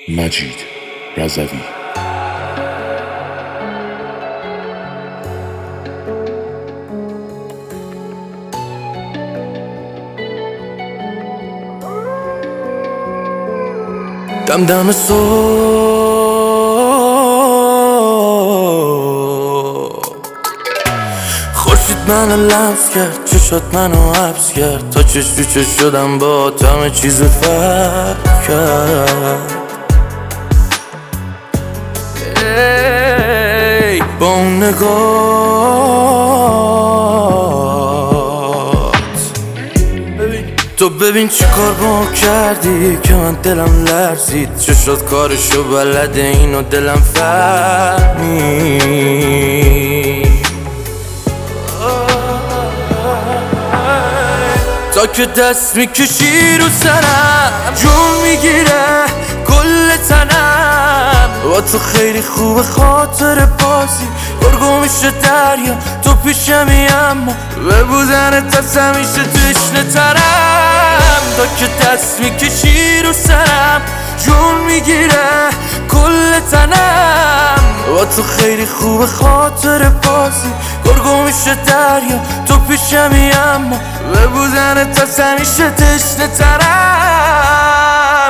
مجید رضوی. دم دم صبح خورشید منو لمس کرد، چشات منو حبس کرد، تا چش تو چش شدم با همه چیز فرق کرد. ای با اون نگات تو ببین چی کار با ما کردی که من دلم لرزید. چشات کارشو بلده، اینو دلم فهمید. تا که دست میکشی رو سرم جون میگیره کل تنم. با تو خیلی خوبه خاطر بازی گرگو میشه دریا، تو پیشمی اما به بودنت از همیشه تشنه ترم. تا که دست میکشی رو سرم جون میگیره کل تنم. با تو خیلی خوبه خاطر بازی گرگو میشه دریا، تو پیشمی اما به بودنت از همیشه تشنه ترم.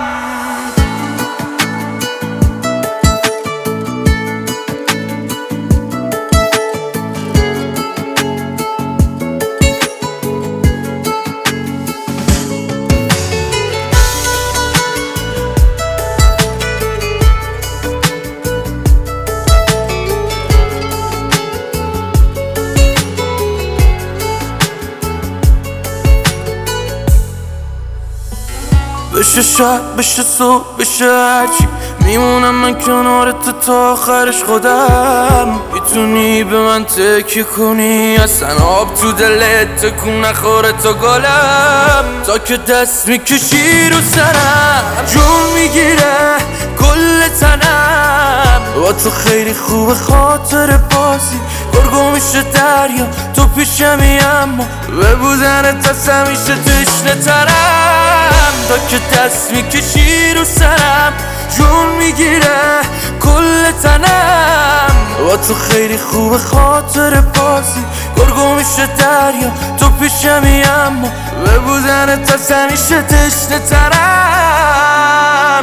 بشه شب بشه صبح بشه هرچی، میمونم من کنار تو تا آخرش خودم. میتونی به من تکیه کنی، اصلا آب تو دلت تکون نخوره تا گلم. تا که دست میکشی رو سرم جون میگیره کل تنم. با تو خیلی خوبه خاطر بازی گرگو میشه دریا، تو پیشمی اما به بودنت از همیشه تشنه ترم. تا که دست میکشی رو سرم جون میگیره کل تنم. با تو خیلی خوبه خاطر بازی گرگو میشه دریا، تو پیشمی اما به بودنت از همیشه تشنه ترم.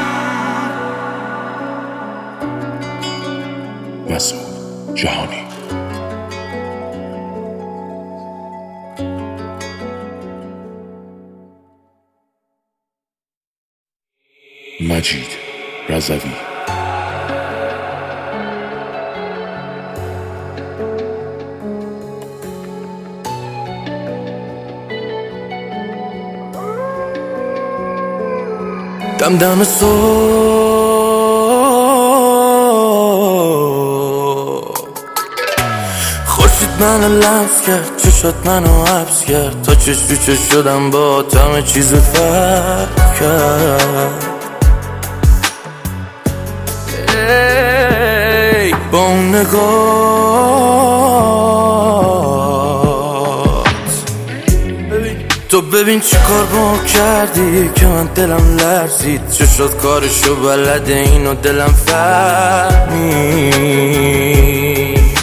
مسعود جهانی. مجید رضوی. دم دم صبح خورشید منو لمس کرد، چشات منو حبس کرد، تا چش تو چش شدم با همه چیز فرق کرد. ای با اون نگات تو ببین چی کار با ما کردی که من دلم لرزید. چشات کارشو بلده، اینو دلم فهمید.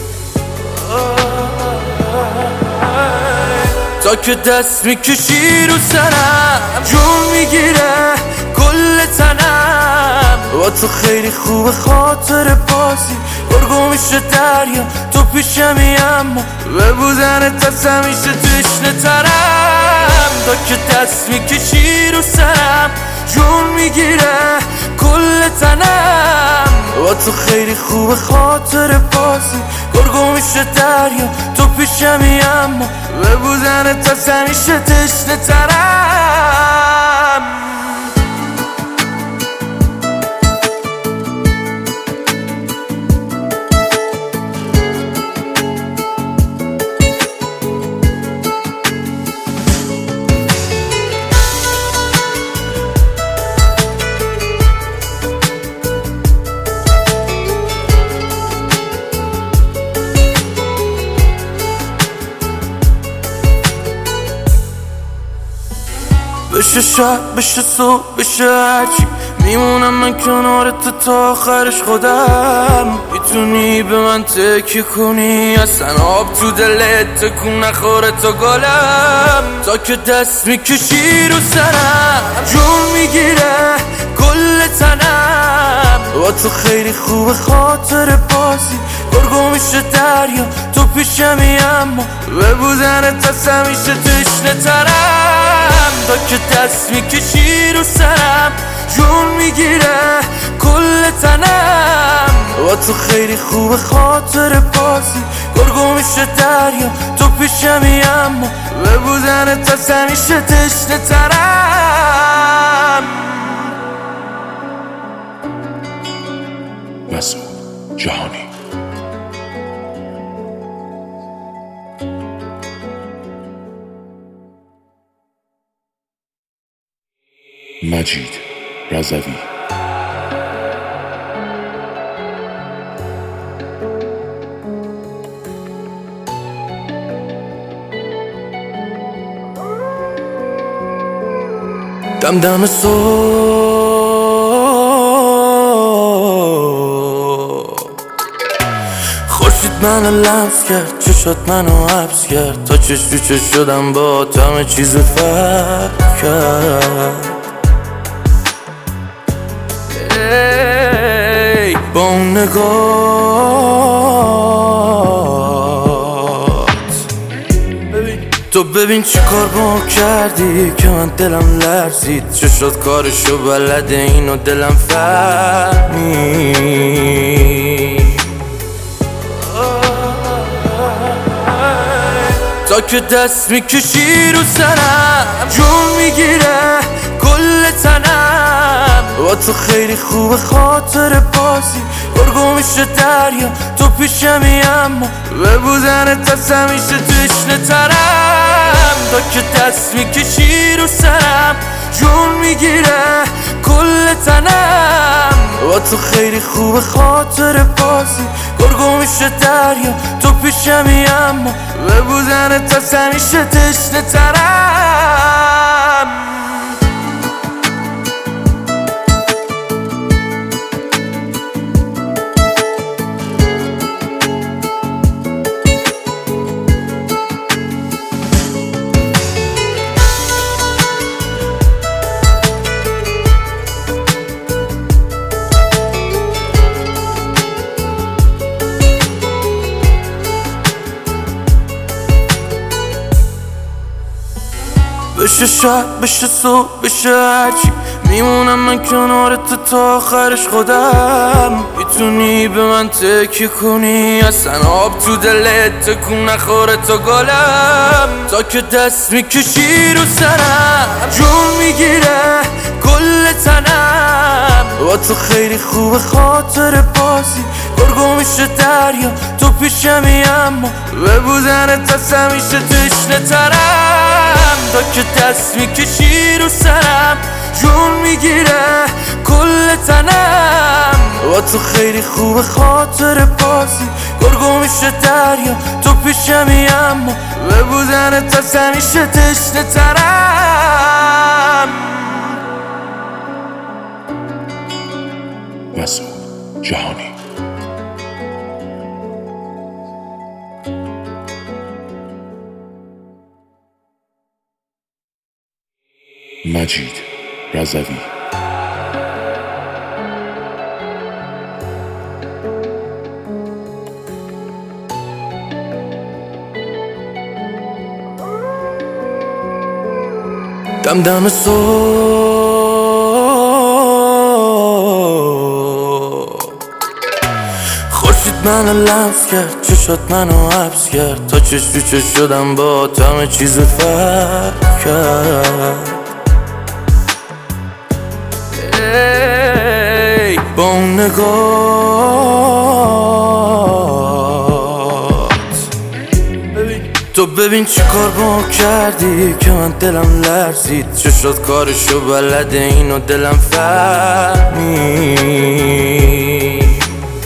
تا که دست میکشی رو سرم جون میگیره کل تنم. با تو خیلی خوبه خاطر بازی گرگو میشه دریا، تو پیشمی اما به بودنت از همیشه تشنه ترم. تا که دست میکشی رو سرم جون میگیره کل تنم. با تو خیلی خوبه خاطر بازی گرگو میشه دریا، تو پیشمی اما به بودنت از همیشه تشنه ترم. بشه شب بشه صبح بشه هرچی، میمونم من کنارت تا آخرش خودم. میتونی به من تکیه کنی، اصلا آب تو دلت تکون نخوره تا گلم. تا که دست میکشی رو سرم جون میگیره کل تنم. با تو خیلی خوب خاطر بازی گرگو میشه دریا تو پیشمی، اما به بودنت از همیشه تشنه ترم. تا که دست میکشی رو سرم جون میگیره کل تنم. با تو خیلی خوب خاطر بازی گرگو میشه دریا تو پیشمی، اما به بودنت از همیشه تشنه ترم. مسعود جهانی. مجید رضوی. دم دم صبح خورشید منو لمس کرد، چشات منو حبس کرد، تا چش تو چش شدم با همه چیز فرق کرد. با اون نگات تو ببین چی کار با کردی که من دلم لرزید. چشات کارشو بلده اینو دلم فهمید. تا که دست میکشی رو سرم جون میگیره کل تنم. با تو خیلی خوب خاطر بازی گرگو میشه دریا تو پیشمی، اما به بودنت از همیشه تشنه ترم. تا که دست میکشی رو سرم جون میگیره کل تنم. با تو خیلی خوب خاطر بازی گرگو میشه دریا تو پیشمی، اما به بودنت از همیشه تشنه ترم. بشه شب بشه صبح بشه هرچی میمونم من کنارت تا آخرش خودم. میتونی به من تکیه کنی، اصلا آب تو دلت تکون نخوره تا گلم. تا که دست میکشی رو سرم جون میگیره کل تنم. با تو خیلی خوب خاطر بازی گرگو میشه دریا تو پیشمی، اما به بودنت از همیشه تشنه ترم. تا که دست میکشی رو سرم جون میگیره کل تنم. با تو خیلی خوب خاطر بازی گرگو میشه دریا تو پیشمی، اما به بودنت از همیشه تشنه ترم. مسعود جهانی. مجید رضوی. دم دم صبح خورشید منو لمس کرد، چشات منو حبس کرد، تا چش تو چش شدم با همه چیز فرق کرد. با اون نگات تو ببین چی کار با کردی که من دلم لرزید. چشات کارشو بلده اینو دلم فهمید.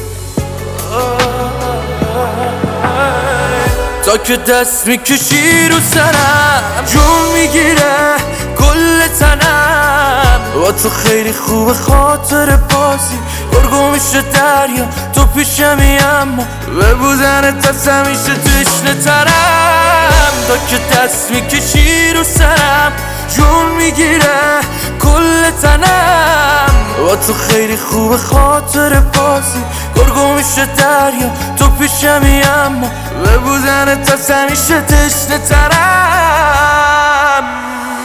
تا که دست میکشی رو سرم جون میگیره کل تنم. با تو خیلی خوب خاطر بازی گرگو میشه دریا تو پیشمی اما به بودنت از همیشه تشنه ترم تا که دست میکشی رو سرم جون میگیره کل تنم با تو خیلی خوب خاطر بازی گرگو میشه دریا تو پیشمی اما به بودنت از همیشه تشنه ترم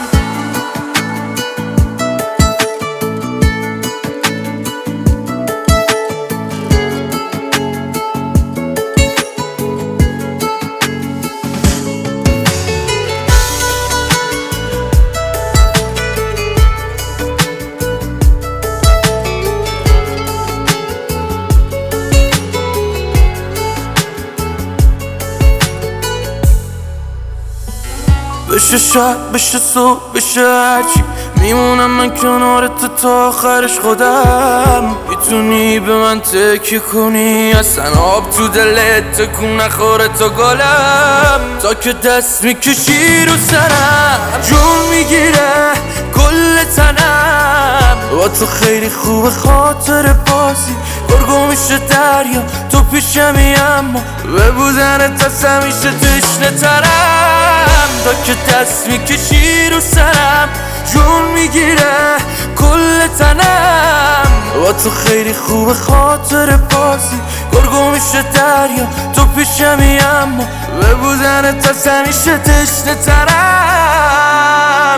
بشه شب بشه صبح بشه هرچی میمونم من کنارت تا آخرش خودم میتونی به من تکیه کنی اصلا آب تو دلت تکون نخوره تا گلم تا که دست میکشی رو سرم جون میگیره کل تنم با تو خیلی خوب خاطر بازی گرگو میشه دریا تو پیشمی اما به بودنت از همیشه تشنه ترم تا که دست میکشی رو سرم جون میگیره کل تنم با تو خیلی خوب خاطر بازی گرگو میشه دریا تو پیشمی اما به بودنت از همیشه تشنه ترم